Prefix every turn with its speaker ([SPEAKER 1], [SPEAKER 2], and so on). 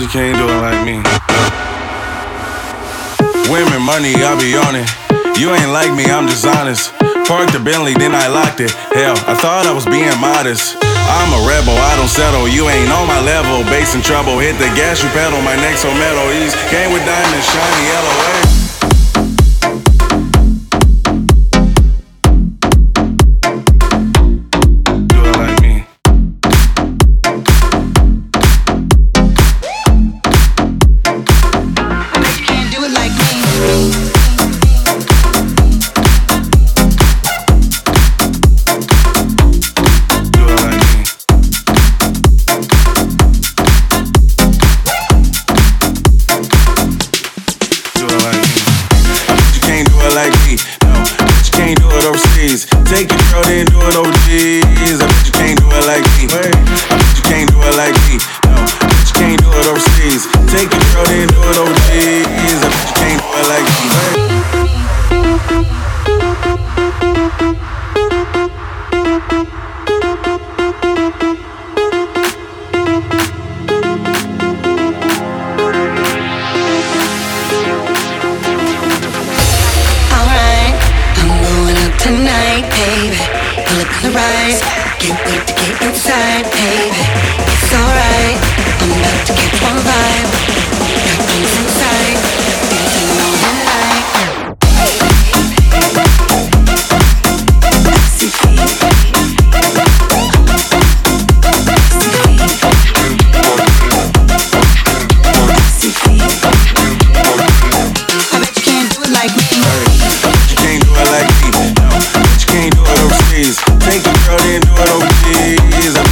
[SPEAKER 1] you can't do it like me. Women, money, I be on it. You ain't like me, I'm just honest. Parked the Bentley, then I locked it. Hell, I thought I was being modest. I'm a rebel, I don't settle. You ain't on my level, bass in trouble. Hit the gas, you pedal, my neck so metal. These came with diamonds, shiny yellow. Take your girl, then do it overseas. I bet you can't do it like me. I bet you can't do it like me. No, I bet you can't do it overseas. Take your girl, then do it overseas. I bet you can't do it like me.
[SPEAKER 2] Tonight, baby, you look on the rise. Can't wait to get inside, baby. It's alright, I'm about to catch one vibe. Got things inside, dancing all the night. See feet, see feet. I bet you can't do it like me.
[SPEAKER 1] You can't do it like me. Can't do it overseas. Take your girl, then do it overseas.